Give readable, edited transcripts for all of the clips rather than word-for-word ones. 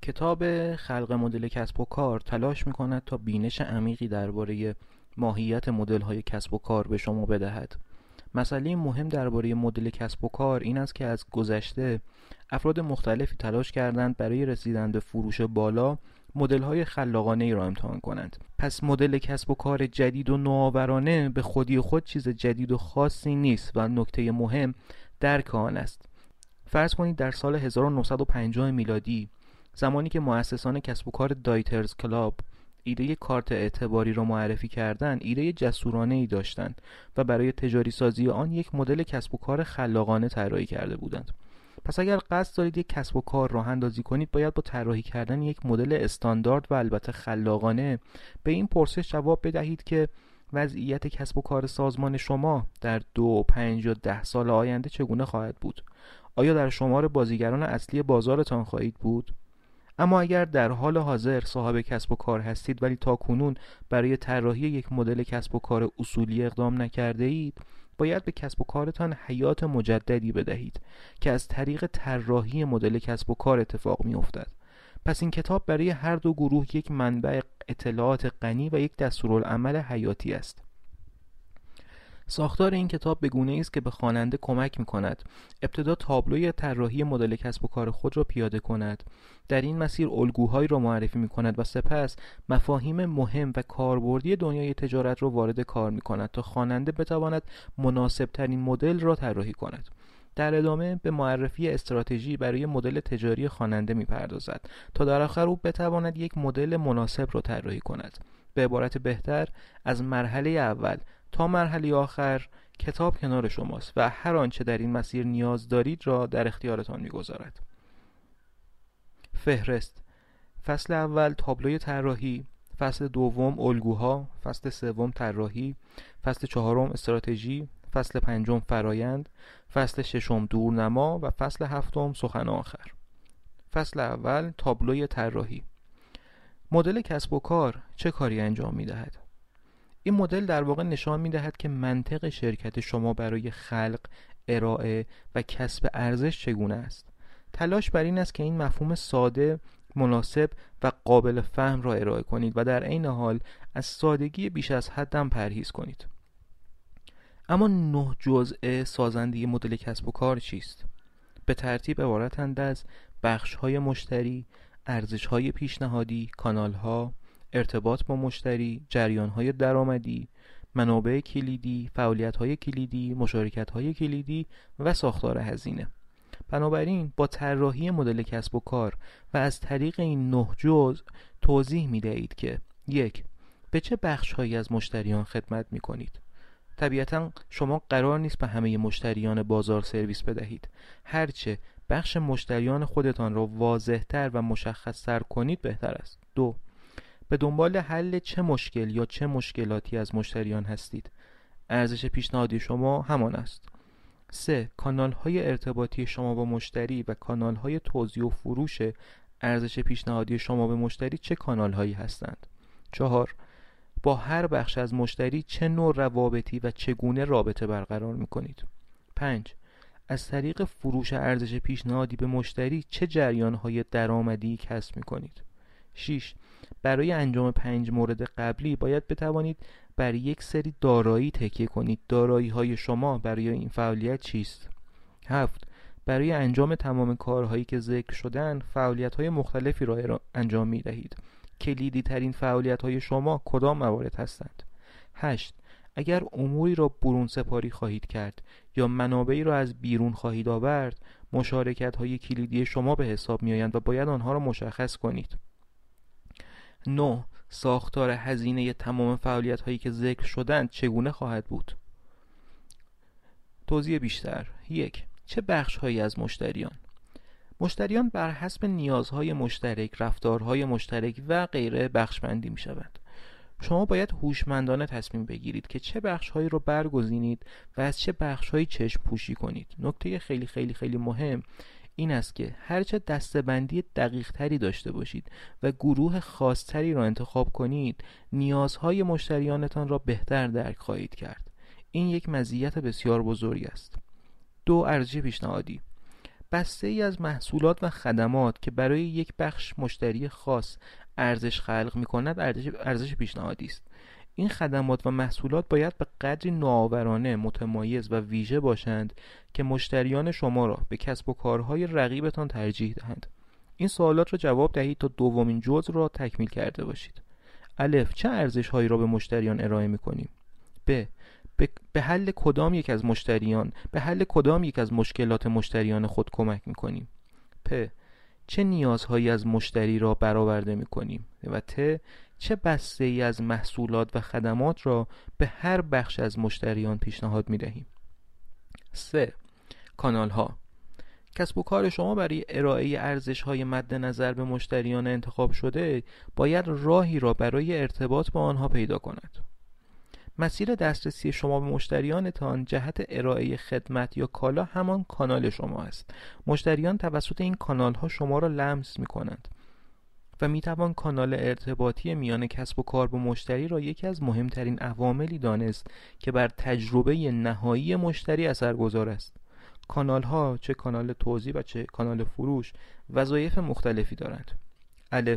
کتاب خلق مدل کسب و کار تلاش می‌کند تا بینش عمیقی درباره ماهیت مدل‌های کسب و کار به شما بدهد. مسئله مهم درباره مدل کسب و کار این است که از گذشته افراد مختلفی تلاش کردند برای رسیدن به فروش بالا مدل‌های خلاقانه‌ای را امتحان کنند. پس مدل کسب و کار جدید و نوآورانه به خودی خود چیز جدید و خاصی نیست و نکته مهم درک آن است. فرض کنید در سال 1950 میلادی، زمانی که مؤسسان کسب و کار دایترز کلاب ایده کارت اعتباری را معرفی کردند، ایده جسورانه‌ای داشتند و برای تجاری سازی آن یک مدل کسب و کار خلاقانه طراحی کرده بودند. پس اگر قصد دارید یک کسب و کار راه اندازی کنید، باید با طراحی کردن یک مدل استاندارد و البته خلاقانه به این پرسش جواب بدهید که وضعیت کسب و کار سازمان شما در 2، 5 یا 10 سال آینده چگونه خواهد بود؟ آیا در شمار بازیگران اصلی بازارتان خواهید بود؟ اما اگر در حال حاضر صاحب کسب و کار هستید ولی تاکنون برای طراحی یک مدل کسب و کار اصولی اقدام نکرده اید، باید به کسب و کارتان حیات مجددی بدهید که از طریق طراحی مدل کسب و کار اتفاق می افتد. پس این کتاب برای هر دو گروه یک منبع اطلاعات غنی و یک دستورالعمل حیاتی است. ساختار این کتاب به گونه‌ای است که به خواننده کمک می‌کند ابتدا تابلوی طراحی مدل کسب و کار خود را پیاده کند، در این مسیر الگوهایی را معرفی می‌کند و سپس مفاهیم مهم و کاربردی دنیای تجارت را وارد کار می‌کند تا خواننده بتواند مناسب‌ترین مدل را طراحی کند. در ادامه به معرفی استراتژی برای مدل تجاری خواننده می‌پردازد تا در آخر او بتواند یک مدل مناسب را طراحی کند. به عبارت بهتر، از مرحله اول تا مرحله آخر کتاب کنار شماست و هر آنچه در این مسیر نیاز دارید را در اختیارتان می‌گذارد. فهرست: فصل اول تابلوی طراحی، فصل دوم الگوها، فصل سوم طراحی، فصل چهارم استراتژی، فصل پنجم فرایند، فصل ششم دورنما و فصل هفتم سخن آخر. فصل اول تابلوی طراحی. مدل کسب و کار چه کاری انجام می‌دهد؟ این مدل در واقع نشان می‌دهد که منطق شرکت شما برای خلق، ارائه و کسب ارزش چگونه است. تلاش بر این است که این مفهوم ساده، مناسب و قابل فهم را ارائه کنید و در عین حال از سادگی بیش از حد هم پرهیز کنید. اما 9 جزء سازنده مدل کسب و کار چیست؟ به ترتیب عبارتند از بخش‌های مشتری، ارزش‌های پیشنهادی، کانال‌ها، ارتباط با مشتری، جریان‌های درآمدی، منابع کلیدی، فعالیت‌های کلیدی، مشارکت‌های کلیدی و ساختار هزینه. بنابراین با طراحی مدل کسب و کار و از طریق این 9 جزء توضیح می‌دهید که 1. به چه بخش‌هایی از مشتریان خدمت می‌کنید؟ طبیعتاً شما قرار نیست به همه مشتریان بازار سرویس بدهید. هرچه بخش مشتریان خودتان را واضح‌تر و مشخص‌تر کنید بهتر است. 2. به دنبال حل چه مشکل یا چه مشکلاتی از مشتریان هستید؟ ارزش پیشنهادی شما همان است. 3. کانال‌های ارتباطی شما با مشتری و کانال‌های توزیع و فروش ارزش پیشنهادی شما به مشتری چه کانال‌هایی هستند؟ 4. با هر بخش از مشتری چه نوع روابطی و چگونه رابطه برقرار می‌کنید؟ 5. از طریق فروش ارزش پیشنهادی به مشتری چه جریان‌های درآمدی کسب می‌کنید؟ 6. برای انجام 5 مورد قبلی باید بتوانید بر یک سری دارایی تکیه کنید. دارایی‌های شما برای این فعالیت چیست؟ 7. برای انجام تمام کارهایی که ذکر شدن فعالیت‌های مختلفی را انجام می‌دهید. کلیدی ترین فعالیت‌های شما کدام موارد هستند؟ 8. اگر اموری را برون سپاری خواهید کرد یا منابعی را از بیرون خواهید آورد، مشارکت‌های کلیدی شما به حساب می‌آیند و باید آنها را مشخص کنید. 9. ساختار هزینه تمام فعالیت‌هایی که ذکر شدند چگونه خواهد بود؟ توضیح بیشتر. 1. چه بخش‌هایی از مشتریان بر حسب نیازهای مشترک، رفتارهای مشترک و غیره بخش‌بندی می‌شوند. شما باید هوشمندانه تصمیم بگیرید که چه بخش‌هایی رو برگزینید و از چه بخش‌هایی چشم پوشی کنید. نکته خیلی خیلی خیلی مهم این است که هرچه دسته‌بندی دقیق‌تری داشته باشید و گروه خاص‌تری را انتخاب کنید، نیازهای مشتریانتان را بهتر درک خواهید کرد. این یک مزیت بسیار بزرگ است. 2. ارزش پیشنهادی. بسته ای از محصولات و خدمات که برای یک بخش مشتری خاص ارزش خلق می‌کند ارزش پیشنهادی است. این خدمات و محصولات باید به قدری نوآورانه، متمایز و ویژه باشند که مشتریان شما را به کسب و کارهای رقیبتان ترجیح دهند. این سوالات را جواب دهید تا دومین جزء را تکمیل کرده باشید. الف، چه ارزش‌هایی را به مشتریان ارائه می‌کنیم؟ ب، به حل کدام یک از مشکلات مشتریان خود کمک می‌کنیم؟ پ، چه نیازهایی از مشتری را برآورده می‌کنیم؟ و ت، چه بسته‌ای از محصولات و خدمات را به هر بخش از مشتریان پیشنهاد می‌دهیم؟ 3. کانال‌ها. کسب و کار شما برای ارائه ارزش‌های مد نظر به مشتریان انتخاب شده باید راهی را برای ارتباط با آنها پیدا کند. مسیر دسترسی شما به مشتریانتان جهت ارائه خدمت یا کالا همان کانال شما است. مشتریان توسط این کانال‌ها شما را لمس می‌کنند و می‌توان کانال ارتباطی میان کسب و کار با مشتری را یکی از مهمترین عواملی دانست که بر تجربه نهایی مشتری اثرگذار است. کانال‌ها، چه کانال توزیع و چه کانال فروش، وظایف مختلفی دارند. الف،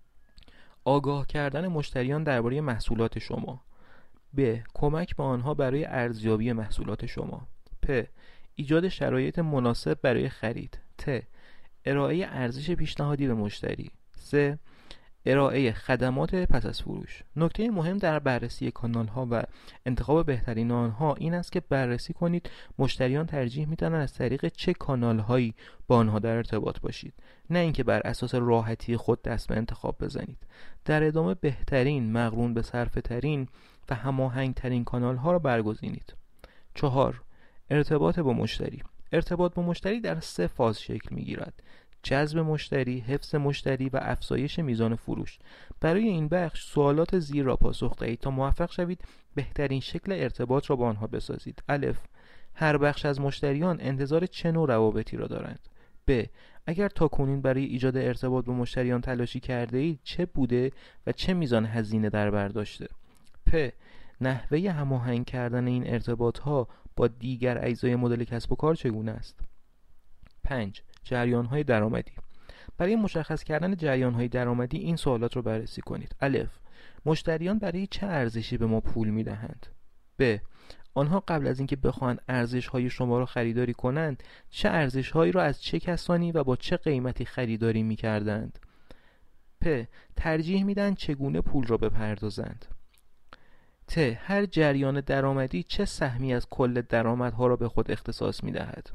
آگاه کردن مشتریان درباره محصولات شما. ب، کمک به آنها برای ارزیابی محصولات شما. پ، ایجاد شرایط مناسب برای خرید. ت، ارائه ارزش پیشنهادی به مشتری. س، ارائه خدمات پس از فروش. نکته مهم در بررسی کانال‌ها و انتخاب بهترین آنها این است که بررسی کنید مشتریان ترجیح می‌دهند از طریق چه کانال‌هایی با آنها در ارتباط باشید، نه اینکه بر اساس راحتی خود دست به انتخاب بزنید. در ادامه بهترین، مقرون به صرفه‌ترین و هماهنگ‌ترین کانال‌ها را برگزینید. 4. ارتباط با مشتری. ارتباط با مشتری در 3 فاز شکل می‌گیرد: جذب مشتری، حفظ مشتری و افزایش میزان فروش. برای این بخش سوالات زیر را پاسخ دهید تا موفق شوید بهترین شکل ارتباط را با آنها بسازید. الف، هر بخش از مشتریان انتظار چه نوع روابطی را دارند؟ ب، اگر تاکنون برای ایجاد ارتباط با مشتریان تلاشی کرده اید چه بوده و چه میزان هزینه در بر داشته؟ پ، نحوه هماهنگ کردن این ارتباط ها با دیگر اجزای مدل کسب و کار چگونه است؟ 5. جریان‌های درآمدی. برای مشخص کردن جریان‌های درآمدی این سوالات را بررسی کنید. الف، مشتریان برای چه ارزشی به ما پول می‌دهند؟ ب، آنها قبل از اینکه بخواهند ارزش‌های شما را خریداری کنند چه ارزش‌هایی را از چه کسانی و با چه قیمتی خریداری می‌کردند؟ پ، ترجیح می‌دهند چگونه پول را بپردازند؟ ت، هر جریان درآمدی چه سهمی از کل درآمدها را به خود اختصاص می‌دهد؟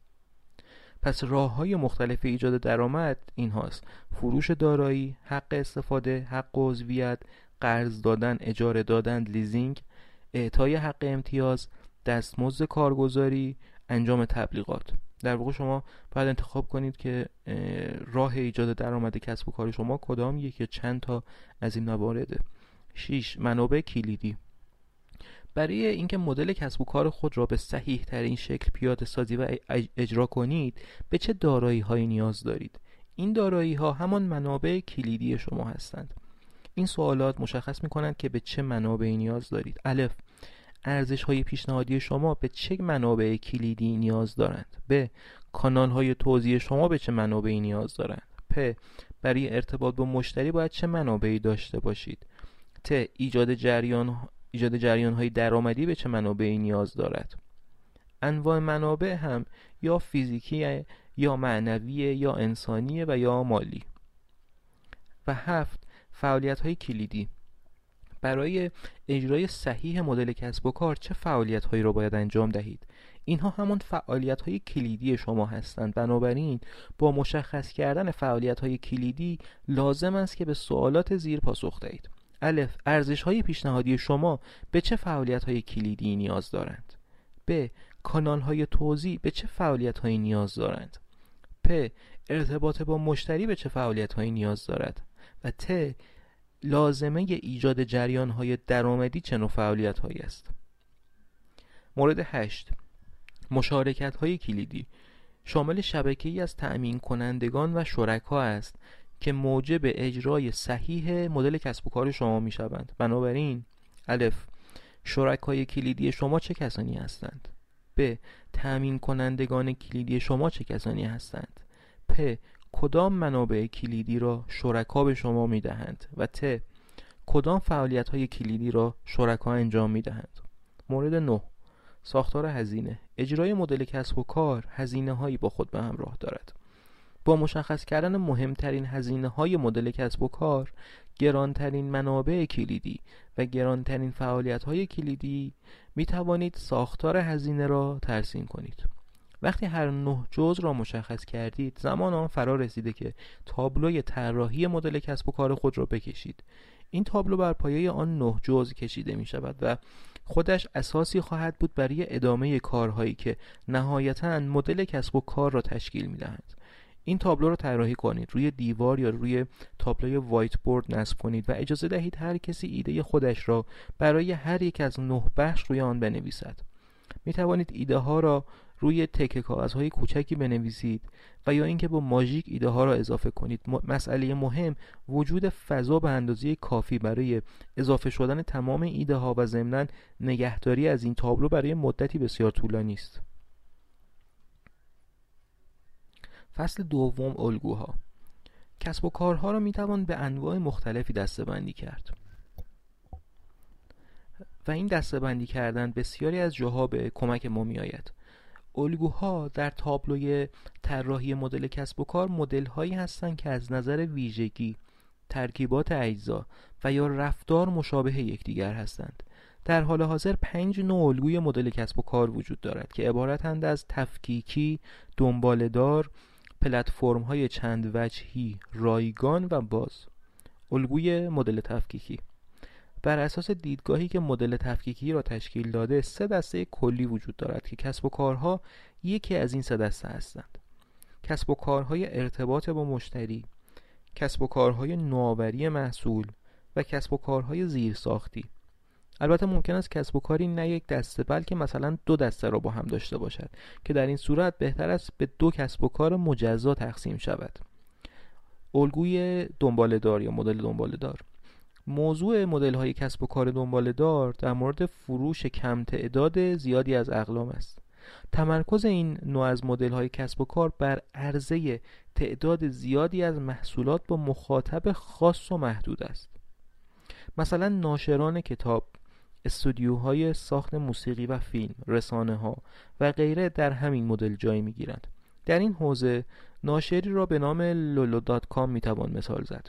پس راه‌های مختلف ایجاد درآمد این هاست: فروش دارایی، حق استفاده، حق عضویت، قرض دادن، اجاره دادن، لیزینگ، اعطای حق امتیاز، دستمزد کارگزاری، انجام تبلیغات. در واقع شما باید انتخاب کنید که راه ایجاد درآمد کسب و کار شما کدام یک یا چند تا از این موارده. 6. منابع کلیدی. برای اینکه مدل کسب و کار خود را به صحیح ترین شکل پیاده سازی و اجرا کنید به چه دارایی هایی نیاز دارید؟ این دارایی ها همان منابع کلیدی شما هستند. این سوالات مشخص می کنند که به چه منابعی نیاز دارید. الف، ارزش های پیشنهادی شما به چه منابع کلیدی نیاز دارند؟ ب، کانال های توزیع شما به چه منابعی نیاز دارند؟ پ، برای ارتباط با مشتری باید چه منابعی داشته باشید؟ ت، ایجاد جریان های درآمدی به چه منابعی نیاز دارد؟ انواع منابع هم یا فیزیکی یا معنوی یا انسانی و یا مالی. و 7. فعالیت های کلیدی. برای اجرای صحیح مدل کسب و کار چه فعالیت هایی را باید انجام دهید؟ اینها همان فعالیت های کلیدی شما هستند. بنابراین با مشخص کردن فعالیت های کلیدی لازم است که به سوالات زیر پاسخ دهید. الف، ارزش های پیشنهادی شما به چه فعالیت های کلیدی نیاز دارند؟ ب، کانال های توزیع به چه فعالیت های نیاز دارند؟ پ، ارتباط با مشتری به چه فعالیت های نیاز دارد؟ و ت، لازمه ایجاد جریان های درآمدی چه نوع فعالیت هایی است؟ مورد 8. مشارکت های کلیدی شامل شبکه‌ای از تأمین کنندگان و شرکا است که موجب اجرای صحیح مدل کسب و کار شما می شوند. بنابراین الف، شرکای کلیدی شما چه کسانی هستند؟ ب، ب. تامین کنندگان کلیدی شما چه کسانی هستند؟ پ. کدام منابع کلیدی را شرکا به شما میدهند؟ و ت. کدام فعالیت‌های کلیدی را شرکا انجام میدهند؟ مورد 9. ساختار هزینه. اجرای مدل کسب و کار هزینه‌هایی با خود به همراه دارد. با مشخص کردن مهمترین هزینه‌های مدل کسب و کار، گرانترین منابع کلیدی و گرانترین فعالیت‌های کلیدی می توانید ساختار هزینه را ترسیم کنید. وقتی هر 9 جزء را مشخص کردید، زمان آن فرا رسیده که تابلوی طراحی مدل کسب و کار خود را بکشید. این تابلو بر پایه آن 9 جزء کشیده می شود و خودش اساسی خواهد بود برای ادامه کارهایی که نهایتاً مدل کسب و کار را تشکیل می دهند. این تابلو را طراحی کنید، روی دیوار یا روی تابلوی وایت بورد نصب کنید و اجازه دهید هر کسی ایده خودش را برای هر یک از 9 بخش روی آن بنویسد. می توانید ایده ها را روی تکه کاغذهای کوچکی بنویسید و یا اینکه با ماژیک ایده ها را اضافه کنید. مسئله مهم وجود فضا به اندازه کافی برای اضافه شدن تمام ایده ها و ضمناً نگهداری از این تابلو برای مدتی بسیار طولانی است. فصل دوم، الگوها. کسب و کارها را می توان به انواع مختلفی دسته‌بندی کرد و این دسته‌بندی کردن بسیاری از جاها به کمک ما می آید. الگوها در تابلوی طراحی مدل کسب و کار مدل‌هایی هستند که از نظر ویژگی، ترکیبات اجزا و یا رفتار مشابه یکدیگر هستند. در حال حاضر 5 نوع الگوی مدل کسب و کار وجود دارد که عبارتند از تفکیکی، دنباله‌دار، پلتفرم‌های چند وجهی، رایگان و باز. الگوی مدل تفکیکی بر اساس دیدگاهی که مدل تفکیکی را تشکیل داده، 3 دسته کلی وجود دارد که کسب و کارها یکی از این 3 دسته هستند: کسب و کارهای ارتباط با مشتری، کسب و کارهای نوآوری محصول و کسب و کارهای زیرساختی. البته ممکن است کسب و کاری نه یک دسته بلکه مثلا 2 دسته را با هم داشته باشد که در این صورت بهتر است به 2 کسب و کار مجزا تقسیم شود. الگوی دنباله‌دار یا مدل دنباله‌دار. موضوع مدل‌های کسب و کار دنباله‌دار در مورد فروش کم تعداد زیادی از اقلام است. تمرکز این نوع از مدل‌های کسب و کار بر عرضه تعداد زیادی از محصولات با مخاطب خاص و محدود است. مثلا ناشران کتاب، استودیوهای ساخت موسیقی و فیلم، رسانه‌ها و غیره در همین مدل جای می‌گیرند. در این حوزه ناشری را به نام lolo.com می‌توان مثال زد.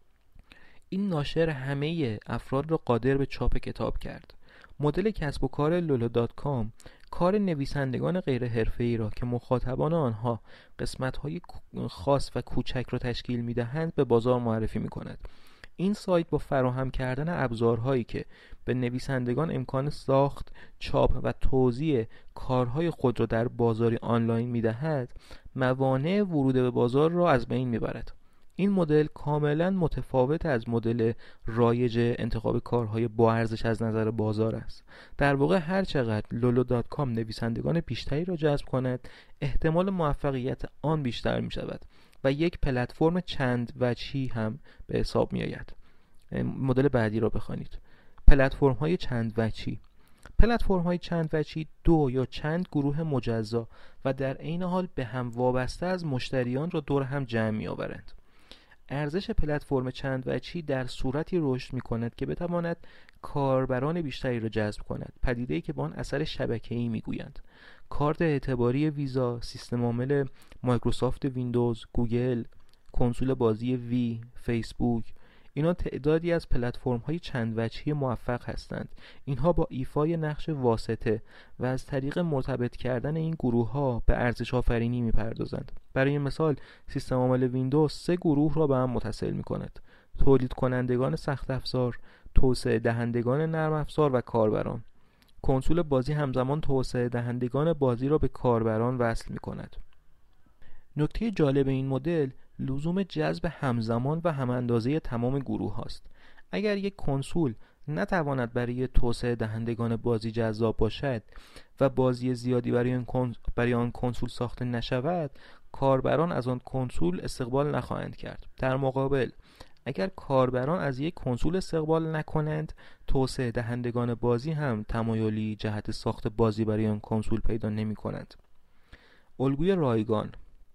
این ناشر همه افراد را قادر به چاپ کتاب کرد. مدل کسب و کار lolo.com کار نویسندگان غیر حرفه‌ای را که مخاطبان آنها قسمت‌های خاص و کوچک را تشکیل می‌دهند به بازار معرفی می‌کند. این سایت با فراهم کردن ابزارهایی که به نویسندگان امکان ساخت، چاپ و توزیع کارهای خود را در بازاری آنلاین می‌دهد، موانع ورود به بازار را از بین می‌برد. این مدل کاملا متفاوت از مدل رایج انتخاب کارهای با ارزش از نظر بازار است. در واقع هر چقدر lolo.com نویسندگان بیشتری را جذب کند، احتمال موفقیت آن بیشتر می شود و یک پلتفرم چند وجهی هم به حساب می آید. مدل بعدی را بخوانید. پلتفرم‌های چند وجهی. پلتفرم‌های چند وجهی 2 یا چند گروه مجزا و در عین حال به هم وابسته از مشتریان را دور هم جمع می‌آورند. ارزش پلتفرم چند وجهی در صورتی رشد می‌کند که بتواند کاربران بیشتری را جذب کند. پدیده‌ای که به آن اثر شبکه‌ای می‌گویند. کارت اعتباری ویزا، سیستم عامل مایکروسافت ویندوز، گوگل، کنسول بازی وی، فیسبوک، اینا تعدادی از پلتفرم‌های چند وجهی موفق هستند. اینها با ایفای نقش واسطه و از طریق مرتبط کردن این گروه‌ها به ارزش آفرینی می‌پردازند. برای مثال سیستم عامل ویندوز 3 گروه را به هم متصل می‌کند: تولید کنندگان سخت افزار، توسعه دهندگان نرم افزار و کاربران. کنسول بازی همزمان توسعه دهندگان بازی را به کاربران وصل می‌کند. نکته جالب این مدل لزوم جذب همزمان و هم اندازه تمام گروه هاست. اگر یک کنسول نتواند برای توسعه دهندگان بازی جذاب باشد و بازی زیادی برای آن کنسول ساخته نشود، کاربران از آن کنسول استقبال نخواهند کرد. در مقابل اگر کاربران از یک کنسول استقبال نکنند، توسعه دهندگان بازی هم تمایلی جهت ساخت بازی برای آن کنسول پیدا نمی کنند. الگوی رایگان.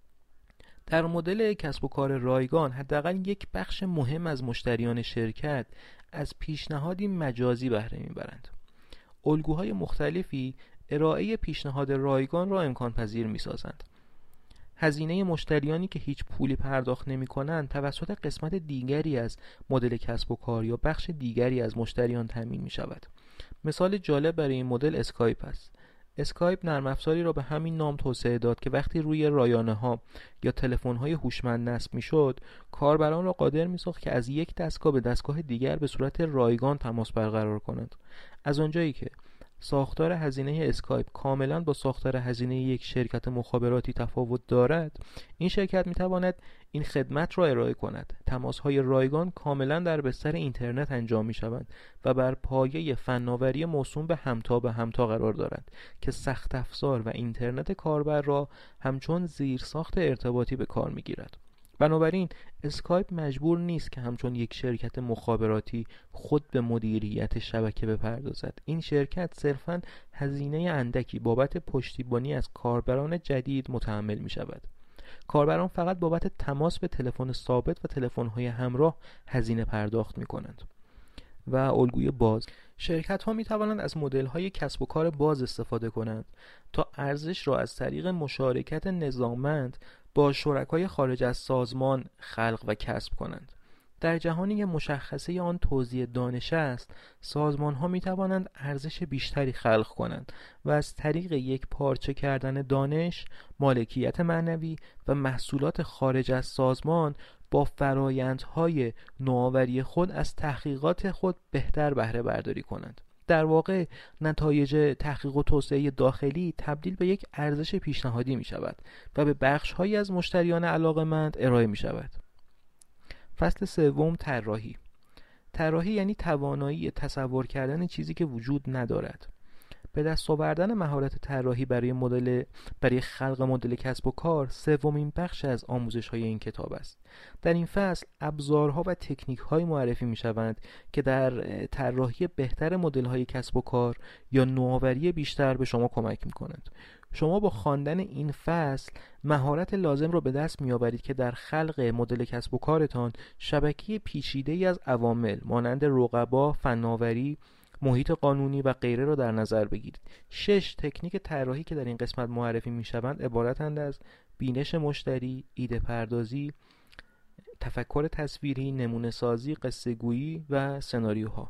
در مدل کسب و کار رایگان حداقل یک بخش مهم از مشتریان شرکت از پیشنهادی مجازی بهره میبرند. الگوهای مختلفی ارائه پیشنهاد رایگان را امکان پذیر میسازند. هزینه مشتریانی که هیچ پولی پرداخت نمی کنند توسط قسمت دیگری از مدل کسب و کار یا بخش دیگری از مشتریان تامین می شود. مثال جالب برای این مدل اسکایپ است. اسکایپ نرم افزاری را به همین نام توسعه داد که وقتی روی رایانه ها یا تلفن های هوشمند نصب می شد، کاربران را قادر می ساخت که از یک دستگاه به دستگاه دیگر به صورت رایگان تماس برقرار کنند. از آنجایی که ساختار هزینه اسکایپ کاملا با ساختار هزینه یک شرکت مخابراتی تفاوت دارد، این شرکت می تواند این خدمت را ارائه کند. تماس‌های رایگان کاملا در بستر اینترنت انجام می شوند و بر پایه فناوری موسوم به همتا قرار دارند که سخت افزار و اینترنت کاربر را همچون زیرساخت ارتباطی به کار می گیرد. بنابراین اسکایپ مجبور نیست که همچون یک شرکت مخابراتی خود به مدیریت شبکه بپردازد. این شرکت صرفاً هزینه اندکی بابت پشتیبانی از کاربران جدید متحمل می شود. کاربران فقط بابت تماس به تلفن ثابت و تلفن‌های همراه هزینه پرداخت می کنند. و الگوی باز. شرکت ها می توانند از مدل های کسب و کار باز استفاده کنند تا ارزش را از طریق مشارکت نظاممند با شرکای خارج از سازمان خلق و کسب کنند. در جهانی که مشخصه آن توزیع دانش است، سازمان ها می توانند ارزش بیشتری خلق کنند و از طریق یک پارچه کردن دانش، مالکیت معنوی و محصولات خارج از سازمان با فرایندهای نوآوری خود از تحقیقات خود بهتر بهره برداری کنند. در واقع نتایج تحقیق و توسعه داخلی تبدیل به یک ارزش پیشنهادی می شود و به بخش‌هایی از مشتریان علاقه‌مند ارائه می شود. فصل سوم، طراحی. طراحی یعنی توانایی تصور کردن چیزی که وجود ندارد. به دست آوردن مهارت طراحی برای خلق مدل کسب و کار سومین بخش از آموزش‌های این کتاب است. در این فصل ابزارها و تکنیک‌های معرفی می‌شوند که در طراحی بهتر مدل‌های کسب و کار یا نوآوری بیشتر به شما کمک می‌کنند. شما با خواندن این فصل مهارت لازم را به دست می‌آورید که در خلق مدل کسب و کارتان شبکه پیچیده‌ای از عوامل مانند رقبا، فناوری، محیط قانونی و غیره را در نظر بگیرید. 6 تکنیک طراحی که در این قسمت معرفی می‌شوند عبارتند از بینش مشتری، ایده پردازی، تفکر تصویری، نمونه سازی، قصه گویی و سناریوها.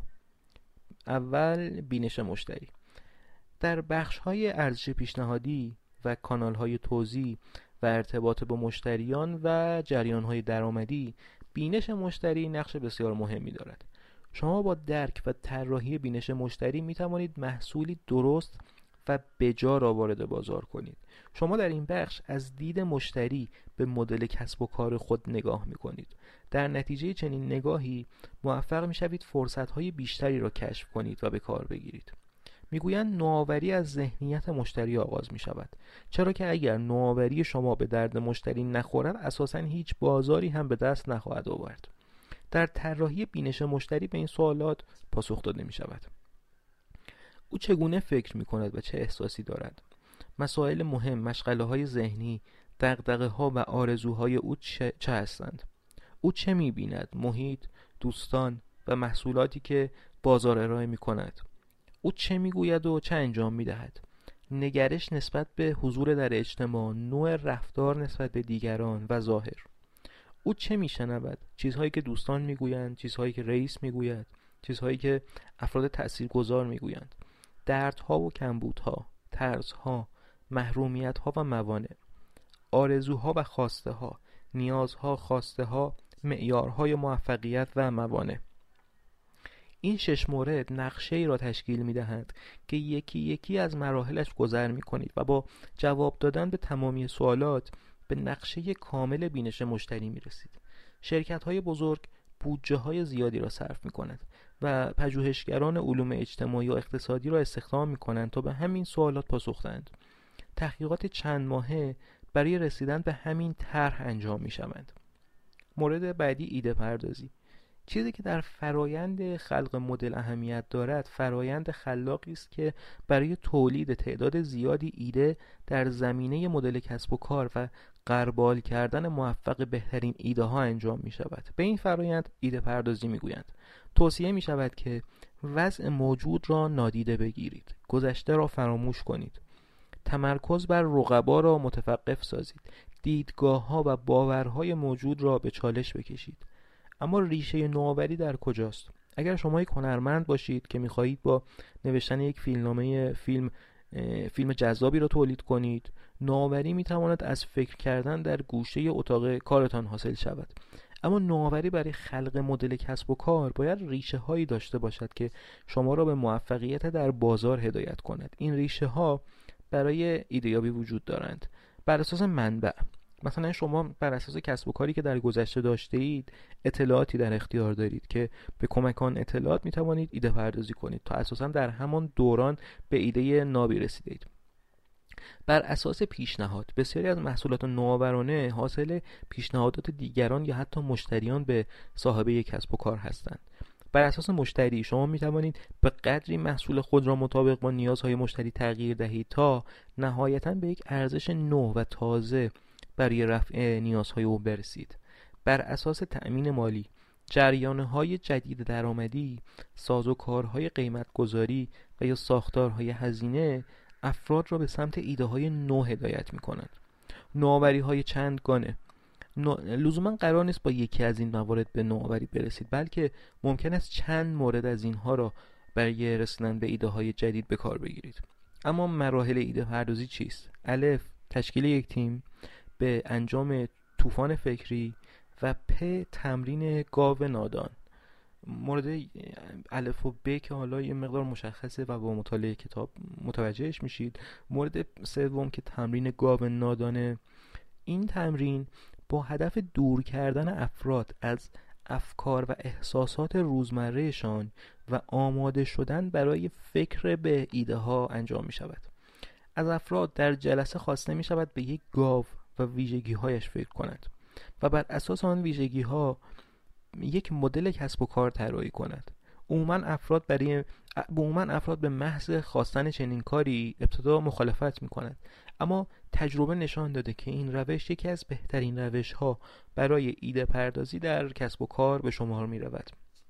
اول بینش مشتری. در بخش‌های ارزش پیشنهادی و کانال‌های توزیع و ارتباط با مشتریان و جریان‌های درآمدی، بینش مشتری نقش بسیار مهمی دارد. شما با درک و طراحی بینش مشتری می توانید محصولی درست و بجا را وارد بازار کنید. شما در این بخش از دید مشتری به مدل کسب و کار خود نگاه می کنید. در نتیجه چنین نگاهی موفق می شوید فرصت‌های بیشتری را کشف کنید و به کار بگیرید. میگویند نوآوری از ذهنیت مشتری آغاز می شود، چرا که اگر نوآوری شما به درد مشتری نخورد اساساً هیچ بازاری هم به دست نخواهد آورد. در طراحی بینش مشتری به این سوالات پاسخ داده می شود. او چگونه فکر می کند و چه احساسی دارد؟ مسائل مهم، مشغله های ذهنی، دغدغه ها و آرزوهای او چه هستند؟ او چه می بیند؟ محیط، دوستان و محصولاتی که بازار ارائه می کند. او چه می گوید و چه انجام می دهد؟ نگرش نسبت به حضور در اجتماع، نوع رفتار نسبت به دیگران و ظاهر. او چه میشنود؟ چیزهایی که دوستان میگویند، چیزهایی که رئیس میگوید، چیزهایی که افراد تاثیرگذار میگویند. دردها و کمبودها، ترسها، محرومیتها و موانع، آرزوها و خواسته ها، نیازها، خواسته ها، معیارهای موفقیت و موانع. این 6 مورد نقشه‌ای را تشکیل می‌دهند که یکی یکی از مراحلش گذر می‌کنید و با جواب دادن به تمامی سوالات به نقشه کامل بینش مشتری می‌رسید. شرکت‌های بزرگ بودجه‌های زیادی را صرف می‌کنند و پژوهشگران علوم اجتماعی و اقتصادی را استخدام می‌کنند تا به همین سوالات پاسخ دهند. تحقیقات چند ماهه برای رسیدن به همین طرح انجام می‌شوند. مورد بعدی ایده پردازی. چیزی که در فرایند خلق مدل اهمیت دارد فرایند خلاقی است که برای تولید تعداد زیادی ایده در زمینه مدل کسب و کار و غربال کردن موفق بهترین ایده ها انجام می شود. به این فرایند ایده پردازی می گویند. توصیه می شود که وضع موجود را نادیده بگیرید، گذشته را فراموش کنید، تمرکز بر رقبا را متوقف سازید، دیدگاه ها و باورهای موجود را به چالش بکشید. اما ریشه نوآوری در کجاست؟ اگر شما یک هنرمند باشید که می‌خواهید با نوشتن یک فیلم جذابی را تولید کنید، نوآوری می‌تواند از فکر کردن در گوشه اتاق کارتان حاصل شود. اما نوآوری برای خلق مدل کسب و کار باید ریشه هایی داشته باشد که شما را به موفقیت در بازار هدایت کند. این ریشه ها برای ایده‌یابی وجود دارند بر اساس منبع. مثلا شما بر اساس کسب و کاری که در گذشته داشته اید اطلاعاتی در اختیار دارید که به کمک آن اطلاعات می توانید ایده پردازی کنید تا اساسا در همان دوران به ایده نابی رسیدید. بر اساس پیشنهاد بسیاری از محصولات نوآورانه حاصل پیشنهادات دیگران یا حتی مشتریان به صاحب کسب و کار هستند. بر اساس مشتری شما می توانید به قدری محصول خود را مطابق با نیازهای مشتری تغییر دهید تا نهایتاً به یک ارزش نو و تازه برای رفع نیازهای او برسید. بر اساس تأمین مالی، جریان‌های جدید درآمدی، سازوکارهای قیمت‌گذاری و یا ساختارهای هزینه افراد را به سمت ایده‌های نو هدایت می‌کنند. نوآوری‌های چندگانه لزوما قرار نیست با یکی از این موارد به نوآوری برسید، بلکه ممکن است چند مورد از اینها را برای رسیدن به ایده‌های جدید به کار بگیرید. اما مراحل ایده پردازی چیست؟ الف، تشکیل یک تیم، به انجام طوفان فکری و پ، تمرین گاو نادان. مورد الف و ب که حالا یه مقدار مشخصه و با مطالعه کتاب متوجهش میشید. مورد سوم که تمرین گاو نادانه، این تمرین با هدف دور کردن افراد از افکار و احساسات روزمرهشان و آماده شدن برای فکر به ایده ها انجام می شود. از افراد در جلسه خواسته می شود به یک گاو و ویژگی هایش فکر کند و بر اساس آن ویژگی ها یک مدل کسب و کار طراحی کند. عموما افراد به محض خواستن چنین کاری ابتدا مخالفت می کنند، اما تجربه نشان داده که این روش یکی از بهترین روش ها برای ایده پردازی در کسب و کار به شمار می رود.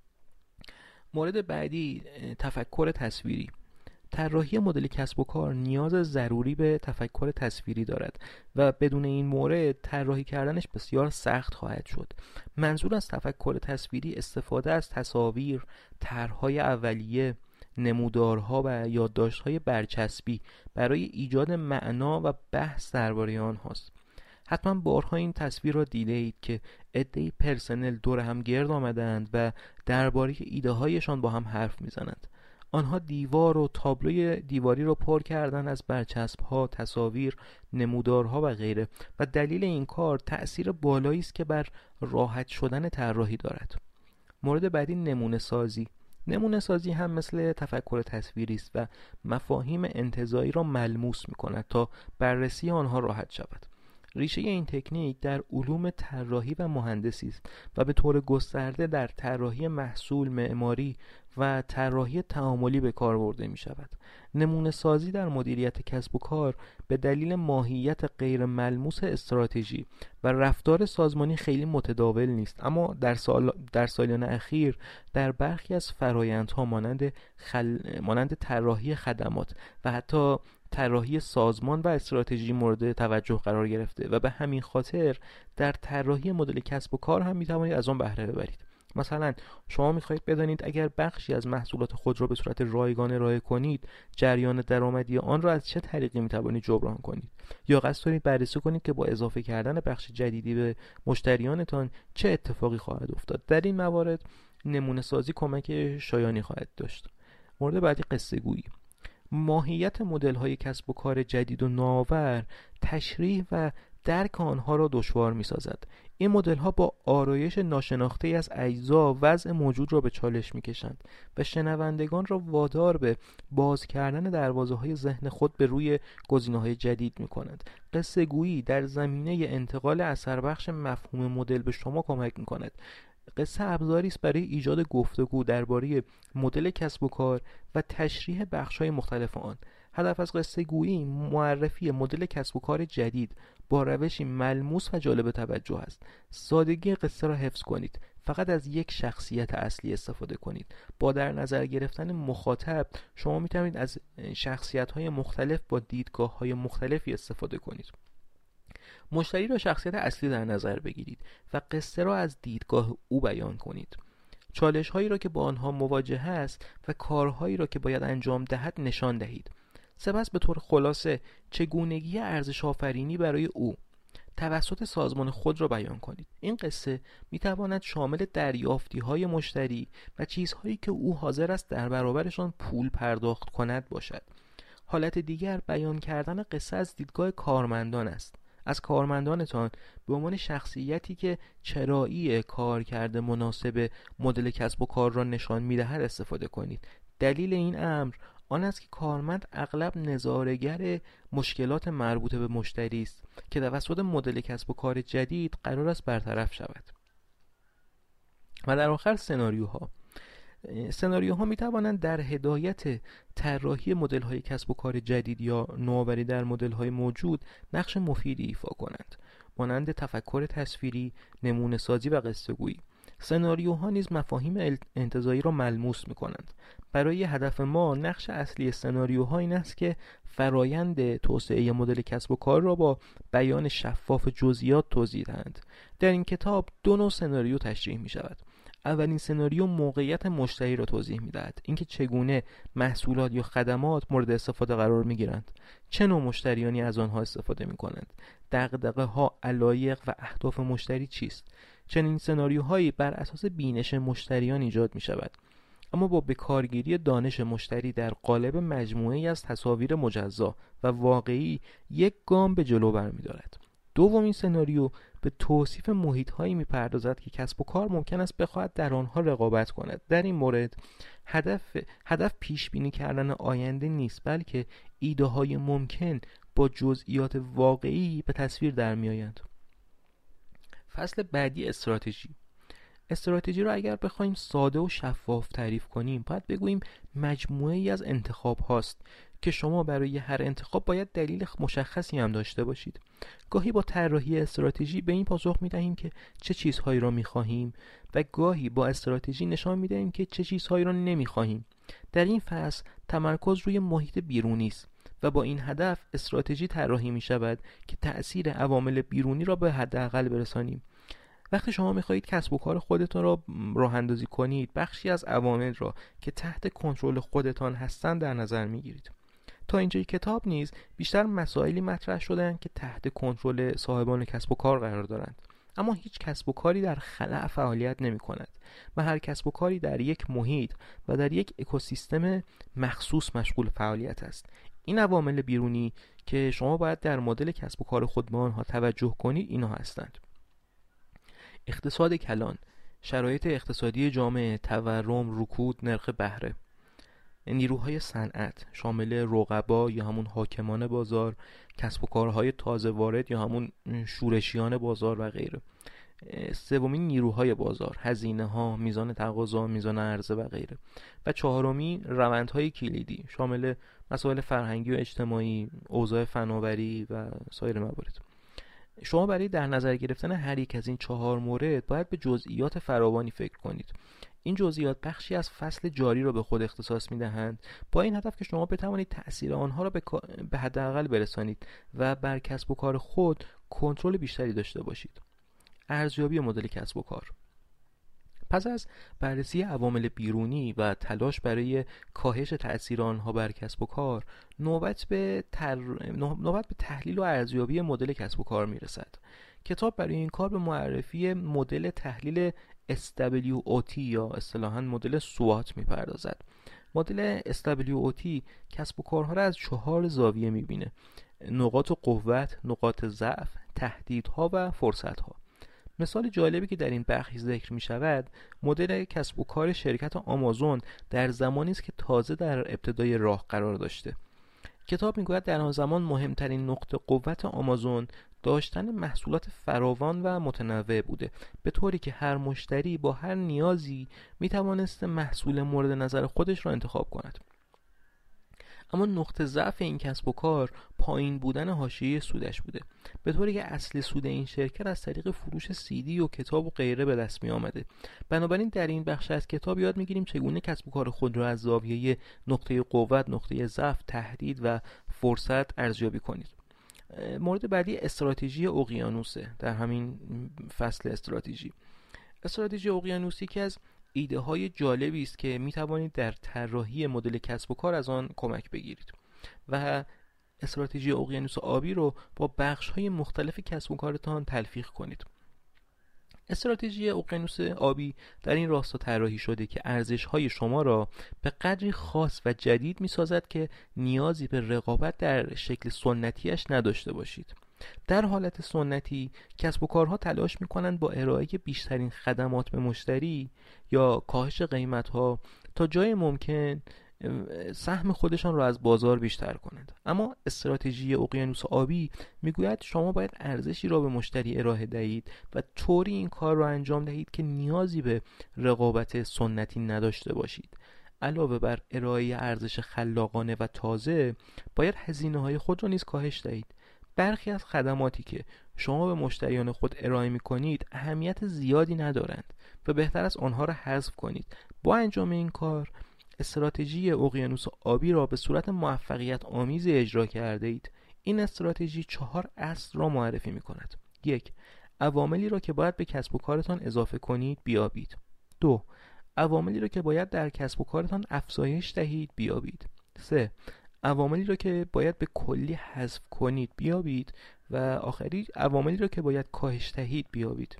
مورد بعدی، تفکر تصویری. طراحی مدل کسب و کار نیاز ضروری به تفکر تصویری دارد و بدون این مورد طراحی کردنش بسیار سخت خواهد شد. منظور از تفکر تصویری استفاده از تصاویر، طرح‌های اولیه، نمودارها و یادداشت‌های برچسبی برای ایجاد معنا و بحث درباره آنهاست. حتما بارها این تصویر را دیده اید که عده‌ای پرسنل دور هم گرد آمدند و درباره ایده هایشان با هم حرف میزنند. آنها دیوار و تابلوی دیواری را پر کردن از برچسب‌ها، تصاویر، نمودارها و غیره و دلیل این کار تأثیر بالایی است که بر راحت شدن طراحی دارد. مورد بعدی، نمونه سازی. نمونه سازی هم مثل تفکر تصویری است و مفاهیم انتزاعی را ملموس می‌کند تا بررسی آنها راحت شود. ریشه این تکنیک در علوم طراحی و مهندسی است و به طور گسترده در طراحی محصول معماری و طراحی تعاملی به کار برده می شود. نمونه سازی در مدیریت کسب و کار به دلیل ماهیت غیر ملموس استراتژی و رفتار سازمانی خیلی متداول نیست، اما در سالیان اخیر در برخی از فرآیندها مانند طراحی خدمات و حتی طراحی سازمان و استراتژی مورد توجه قرار گرفته و به همین خاطر در طراحی مدل کسب و کار هم میتوانید از آن بهره ببرید. مثلا شما میخواهید بدانید اگر بخشی از محصولات خود را به صورت رایگان ارائه کنید، جریان درآمدی آن را از چه طریقی میتوانید جبران کنید، یا قصد دارید بررسی کنید که با اضافه کردن بخش جدیدی به مشتریانتان چه اتفاقی خواهد افتاد. در این موارد نمونه سازی کمک شایانی خواهد داشت. مورد بعدی، قصه گویی. ماهیت مدل‌های کسب و کار جدید و نوآور تشریح و درک آنها را دشوار می‌سازد. این مدل‌ها با آرایش ناشناخته‌ای از اجزا وضع موجود را به چالش می‌کشند و شنوندگان را وادار به باز کردن دروازه‌های ذهن خود به روی گزینه‌های جدید می‌کنند. قصه گویی در زمینه انتقال اثربخش مفهوم مدل به شما کمک می‌کند قصه ابزاری است برای ایجاد گفتگو درباره مدل کسب و کار و تشریح بخش‌های مختلف آن. هدف از قصه گویی معرفی مدل کسب و کار جدید با روشی ملموس و جالب توجه است. سادگی قصه را حفظ کنید. فقط از یک شخصیت اصلی استفاده کنید. با در نظر گرفتن مخاطب شما می‌توانید از شخصیت‌های مختلف با دیدگاه‌های مختلفی استفاده کنید. مشتری را شخصیت اصلی در نظر بگیرید و قصه را از دیدگاه او بیان کنید. چالش هایی را که با آنها مواجه است و کارهایی را که باید انجام دهد نشان دهید. سپس به طور خلاصه چگونگی ارزش آفرینی برای او توسط سازمان خود را بیان کنید. این قصه می تواند شامل دریافتی های مشتری و چیزهایی که او حاضر است در برابرشان پول پرداخت کند باشد. حالت دیگر بیان کردن قصه از دیدگاه کارمندان است. از کارمندانتان به عنوان شخصیتی که چرایی کار کرده مناسب مدل کسب و کار را نشان می‌دهد استفاده کنید. دلیل این امر آن است که کارمند اغلب نظاره‌گر مشکلات مربوطه به مشتری است که توسط مدل کسب و کار جدید قرار است برطرف شود. و در آخر سناریوها می توانند در هدایت طراحی مدل های کسب و کار جدید یا نوآوری در مدل های موجود نقش مفیدی ایفا کنند، مانند تفکر تصویری، نمونه سازی و قصه گویی. سناریوها نیز مفاهیم انتزاعی را ملموس می کنند. برای هدف ما نقش اصلی سناریوها این است که فرایند توسعه مدل کسب و کار را با بیان شفاف جزئیات توضیح دهند. در این کتاب دو نوع سناریو تشریح می شود. اولین سناریو موقعیت مشتری را توضیح می‌دهد، اینکه چگونه محصولات یا خدمات مورد استفاده قرار می‌گیرند، چه نوع مشتریانی از آنها استفاده می‌کنند، دغدغه‌ها، علایق و اهداف مشتری چیست. چنین سناریوهایی بر اساس بینش مشتریان ایجاد می‌شود، اما با بکارگیری دانش مشتری در قالب مجموعه‌ای از تصاویر مجزا و واقعی یک گام به جلو برمی‌دارد. دومین سناریو به توصیف محیط‌هایی می‌پردازد که کسب و کار ممکن است بخواهد در آنها رقابت کند. در این مورد هدف پیش بینی کردن آینده نیست، بلکه ایده‌های ممکن با جزئیات واقعی به تصویر در می‌آیند. فصل بعدی استراتژی را اگر بخوایم ساده و شفاف تعریف کنیم، باید بگوییم مجموعه‌ای از انتخاب هاست که شما برای هر انتخاب باید دلیل مشخصی هم داشته باشید. گاهی با طراحی استراتژی به این پاسخ می‌دهیم که چه چیزهایی را می‌خواهیم و گاهی با استراتژی نشان می‌دهیم که چه چیزهایی را نمی‌خواهیم. در این فصل تمرکز روی محیط بیرونی است و با این هدف استراتژی طراحی می‌شود که تأثیر عوامل بیرونی را به حداقل برسانیم. وقتی شما می‌خواهید کسب و کار خودتان را راه اندازی کنید، بخشی از عوامل را که تحت کنترل خودتان هستند در نظر می‌گیرید. تا اینجای کتاب نیز بیشتر مسائلی مطرح شدند که تحت کنترل صاحبان کسب و کار قرار دارند، اما هیچ کسب و کاری در خلأ فعالیت نمی‌کند و هر کسب و کاری در یک محیط و در یک اکوسیستم مخصوص مشغول فعالیت است. این عوامل بیرونی که شما باید در مدل کسب و کار خود به آنها توجه کنید اینها هستند: اقتصاد کلان، شرایط اقتصادی جامعه، تورم، رکود، نرخ بهره. نیروهای صنعت شامل رقبا یا همون حاکمان بازار، کسب و کارهای تازه وارد یا همون شورشیان بازار و غیره. سومین نیروهای بازار، هزینه ها، میزان تقاضا، میزان عرضه و غیره. و چهارمی روندهای کلیدی شامل مسائل فرهنگی و اجتماعی، اوضاع فناوری و سایر موارد. شما برای در نظر گرفتن هر یک از این 4 مورد باید به جزئیات فراوانی فکر کنید. این جزئیات بخشی از فصل جاری را به خود اختصاص می‌دهند با این هدف که شما بتوانید تأثیر آنها را به حداقل برسانید و بر کسب و کار خود کنترل بیشتری داشته باشید. ارزیابی مدل کسب و کار. پس از بررسی عوامل بیرونی و تلاش برای کاهش تأثیر آنها بر کسب و کار، نوبت به تحلیل و ارزیابی مدل کسب و کار میرسد. کتاب برای این کار به معرفی مدل تحلیل SWOT یا اصطلاحاً مدل SWOT میپردازد. مدل SWOT کسب و کارها را از 4 زاویه میبینه: نقاط قوت، نقاط ضعف، تهدیدها و فرصتها. مثال جالبی که در این بخش ذکر می شود مدل کسب و کار شرکت آمازون در زمانی است که تازه در ابتدای راه قرار داشته. کتاب میگوید در آن زمان مهمترین نقطه قوت آمازون داشتن محصولات فراوان و متنوع بوده، به طوری که هر مشتری با هر نیازی میتوانست محصول مورد نظر خودش را انتخاب کند. اما نقطه ضعف این کسب و کار پایین بودن حاشیه سودش بوده، به طوری که اصل سود این شرکت از طریق فروش CD و کتاب و غیره به دست می آمده. بنابراین در این بخش از کتاب یاد میگیریم چگونه کسب و کار خود را از زاویه نقطه قوت، نقطه ضعف، تهدید و فرصت ارزیابی کنید. مورد بعدی استراتژی اقیانوسه. در همین فصل استراتژی اقیانوسی که از ایده های جالبی است که می توانید در طراحی مدل کسب و کار از آن کمک بگیرید و استراتژی اقیانوس آبی رو با بخش های مختلف کسب و کارتان تلفیق کنید. استراتژی اقیانوس آبی در این راستا طراحی شده که ارزش های شما را به قدری خاص و جدید می سازد که نیازی به رقابت در شکل سنتیش نداشته باشید. در حالت سنتی کسب و کارها تلاش می‌کنند با ارائه بیشترین خدمات به مشتری یا کاهش قیمت‌ها تا جای ممکن سهم خودشان را از بازار بیشتر کنند. اما استراتژی اقیانوس آبی میگوید شما باید ارزشی را به مشتری ارائه دهید و طوری این کار را انجام دهید که نیازی به رقابت سنتی نداشته باشید. علاوه بر ارائه ارزش خلاقانه و تازه، باید هزینه‌های خود را نیز کاهش دهید. برخی از خدماتی که شما به مشتریان خود ارائه می کنید اهمیت زیادی ندارند و بهتر است آنها را حذف کنید. با انجام این کار استراتژی اقیانوس آبی را به صورت موفقیت آمیزی اجرا کرده اید. این استراتژی 4 اصل را معرفی می کند. 1. عواملی را که باید به کسب و کارتان اضافه کنید بیابید. 2. عواملی را که باید در کسب و کارتان افزایش دهید بیابید. 3. عواملی را که باید به کلی حذف کنید بیابید و آخری عواملی را که باید کاهش دهید بیابید.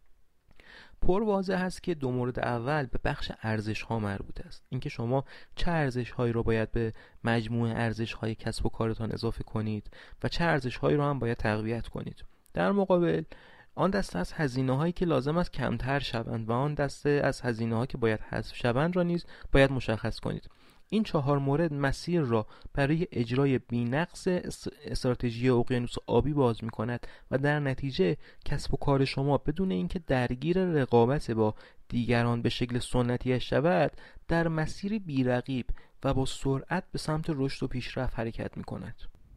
پر واضح است که دو مورد اول به بخش ارزش ها مربوط است. اینکه شما چه ارزش هایی را باید به مجموعه ارزش های کسب و کارتان اضافه کنید و چه ارزش هایی را هم باید تقویت کنید. در مقابل آن دسته از هزینه هایی که لازم است کمتر شوند و آن دسته از هزینه هایی که باید حذف شوند را نیز باید مشخص کنید. این 4 مورد مسیر را برای اجرای بی‌نقص استراتژی اقیانوس آبی باز می‌کند و در نتیجه کسب و کار شما بدون اینکه درگیر رقابت با دیگران به شکل سنتی شود، در مسیری بی‌رقیب و با سرعت به سمت رشد و پیشرفت حرکت می‌کند.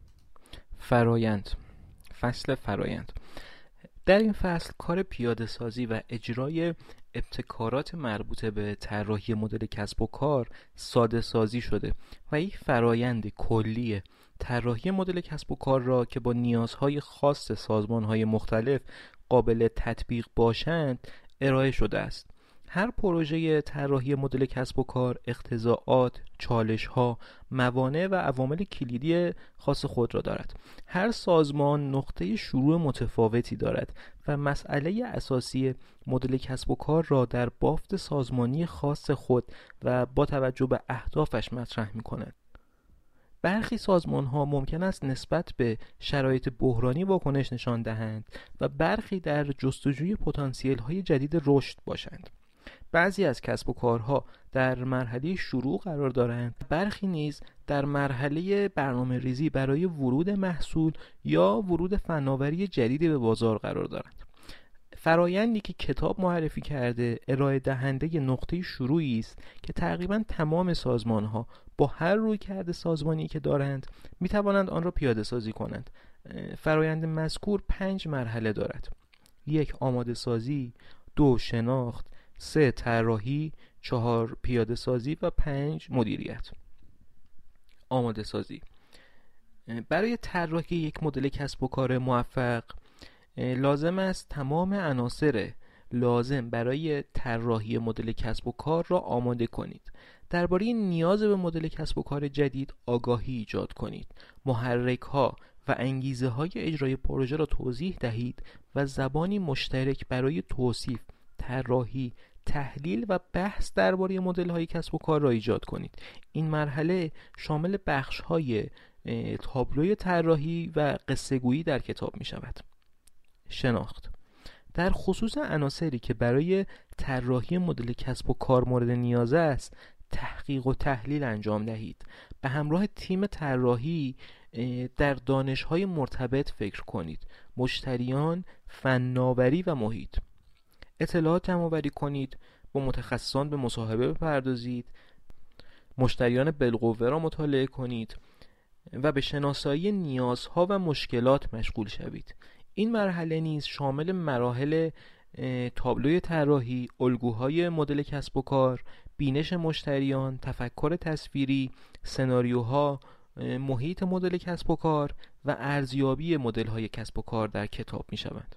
فصل فرایند. در این فصل کار پیاده سازی و اجرای ابتکارات مربوطه به طراحی مدل کسب و کار ساده سازی شده و یک فرایند کلی طراحی مدل کسب و کار را که با نیازهای خاص سازمان‌های مختلف قابل تطبیق باشند ارائه شده است. هر پروژه طراحی مدل کسب و کار اقتضاعات، چالش‌ها، موانع و عوامل کلیدی خاص خود را دارد. هر سازمان نقطه شروع متفاوتی دارد و مسئله اساسی مدل کسب و کار را در بافت سازمانی خاص خود و با توجه به اهدافش مطرح می‌کند. برخی سازمان‌ها ممکن است نسبت به شرایط بحرانی واکنش نشان دهند و برخی در جستجوی پتانسیل‌های جدید رشد باشند. بعضی از کسب و کارها در مرحله شروع قرار دارند، برخی نیز در مرحله برنامه ریزی برای ورود محصول یا ورود فناوری جدیدی به بازار قرار دارند. فرایندی که کتاب معرفی کرده ارائه دهنده نقطه شروعی است که تقریبا تمام سازمان‌ها با هر رویکرد سازمانی که دارند می توانند آن را پیاده سازی کنند. فرایند مذکور 5 مرحله دارد: 1. آماده سازی، 2. شناخت، 3. طراحی، 4. پیاده سازی و 5. مدیریت. آماده سازی. برای طراحی یک مدل کسب و کار موفق لازم است تمام عناصر لازم برای طراحی مدل کسب و کار را آماده کنید. درباره نیاز به مدل کسب و کار جدید آگاهی ایجاد کنید. محرک‌ها و انگیزه‌های اجرای پروژه را توضیح دهید و زبانی مشترک برای توصیف، طراحی، تحلیل و بحث درباره مدل‌های کسب و کار را ایجاد کنید. این مرحله شامل بخش‌های تابلوی طراحی و قصه‌گویی در کتاب می‌شود. شناخت. در خصوص عناصری که برای طراحی مدل کسب و کار مورد نیاز است، تحقیق و تحلیل انجام دهید. به همراه تیم طراحی در دانش‌های مرتبط فکر کنید. مشتریان، فناوری و محیط. اطلاعات جمع‌آوری کنید، با متخصصان به مصاحبه بپردازید، مشتریان بالقوه را مطالعه کنید و به شناسایی نیازها و مشکلات مشغول شوید. این مرحله نیز شامل مراحل تابلوی طراحی، الگوهای مدل کسب و کار، بینش مشتریان، تفکر تصویری، سناریوها، محیط مدل کسب و کار و ارزیابی مدل‌های کسب و کار در کتاب می‌شوند.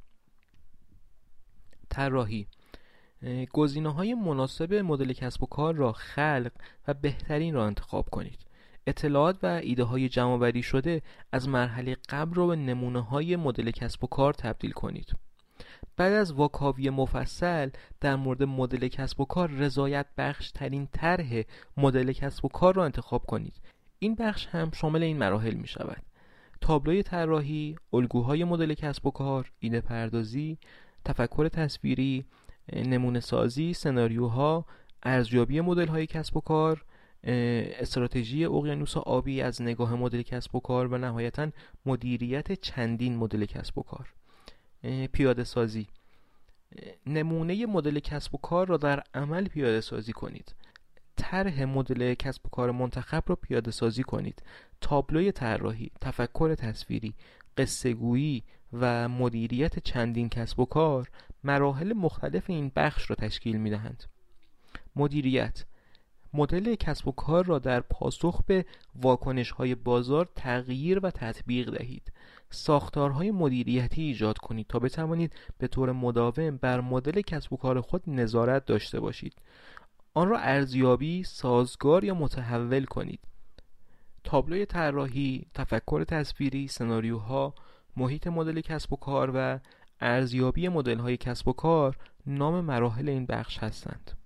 طراحی: گزینه‌های مناسب مدل کسب و کار را خلق و بهترین را انتخاب کنید. اطلاعات و ایده‌های جمع‌آوری شده از مرحله قبل را به نمونه‌های مدل کسب و کار تبدیل کنید. بعد از واکاوی مفصل در مورد مدل کسب و کار، رضایت بخش ترین طرح مدل کسب و کار را انتخاب کنید. این بخش هم شامل این مراحل می شود: تابلوی طراحی، الگوهای مدل کسب و کار، ایده پردازی، تفکر تصویری، نمونه سازی، سناریوها، ارزیابی مدل های کسب و کار، استراتژی اقیانوس آبی از نگاه مدل کسب و کار و نهایتاً مدیریت چندین مدل کسب و کار. پیاده سازی: نمونه مدل کسب و کار را در عمل پیاده سازی کنید. طرح مدل کسب و کار منتخب را پیاده سازی کنید. تابلوی طراحی، تفکر تصویری، قصه گویی و مدیریت چندین کسب و کار مراحل مختلف این بخش را تشکیل می دهند. مدیریت: مدل کسب و کار را در پاسخ به واکنش‌های بازار تغییر و تطبیق دهید. ساختارهای مدیریتی ایجاد کنید تا بتوانید به طور مداوم بر مدل کسب و کار خود نظارت داشته باشید. آن را ارزیابی، سازگار یا متحول کنید. تابلوی طراحی، تفکر تصویری، سناریوها، محیط مدل کسب و کار و ارزیابی مدل‌های کسب و کار نام مراحل این بخش هستند.